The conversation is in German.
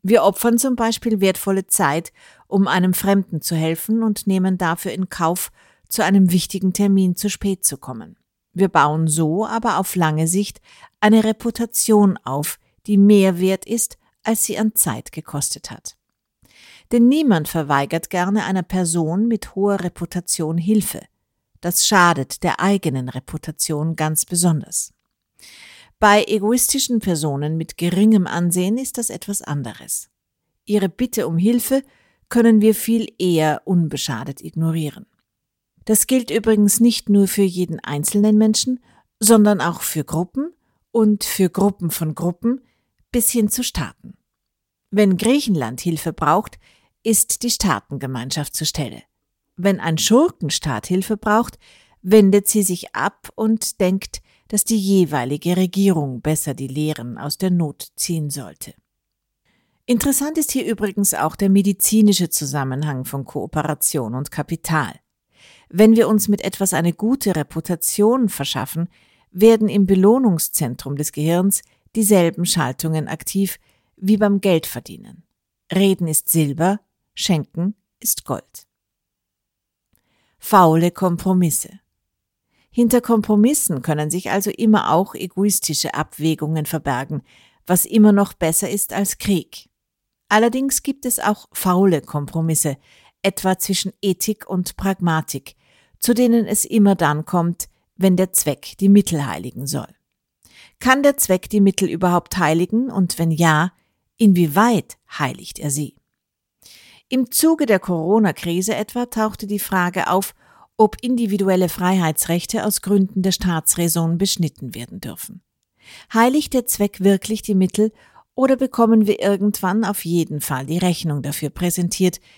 Wir opfern zum Beispiel wertvolle Zeit, um einem Fremden zu helfen und nehmen dafür in Kauf, zu einem wichtigen Termin zu spät zu kommen. Wir bauen so aber auf lange Sicht eine Reputation auf, die mehr wert ist, als sie an Zeit gekostet hat. Denn niemand verweigert gerne einer Person mit hoher Reputation Hilfe. Das schadet der eigenen Reputation ganz besonders. Bei egoistischen Personen mit geringem Ansehen ist das etwas anderes. Ihre Bitte um Hilfe können wir viel eher unbeschadet ignorieren. Das gilt übrigens nicht nur für jeden einzelnen Menschen, sondern auch für Gruppen und für Gruppen von Gruppen bis hin zu Staaten. Wenn Griechenland Hilfe braucht, ist die Staatengemeinschaft zur Stelle. Wenn ein Schurkenstaat Hilfe braucht, wendet sie sich ab und denkt, dass die jeweilige Regierung besser die Lehren aus der Not ziehen sollte. Interessant ist hier übrigens auch der medizinische Zusammenhang von Kooperation und Kapital. Wenn wir uns mit etwas eine gute Reputation verschaffen, werden im Belohnungszentrum des Gehirns dieselben Schaltungen aktiv wie beim Geldverdienen. Reden ist Silber, Schenken ist Gold. Faule Kompromisse. Hinter Kompromissen können sich also immer auch egoistische Abwägungen verbergen, was immer noch besser ist als Krieg. Allerdings gibt es auch faule Kompromisse, etwa zwischen Ethik und Pragmatik, zu denen es immer dann kommt, wenn der Zweck die Mittel heiligen soll. Kann der Zweck die Mittel überhaupt heiligen und wenn ja, inwieweit heiligt er sie? Im Zuge der Corona-Krise etwa tauchte die Frage auf, ob individuelle Freiheitsrechte aus Gründen der Staatsräson beschnitten werden dürfen. Heiligt der Zweck wirklich die Mittel oder bekommen wir irgendwann auf jeden Fall die Rechnung dafür präsentiert,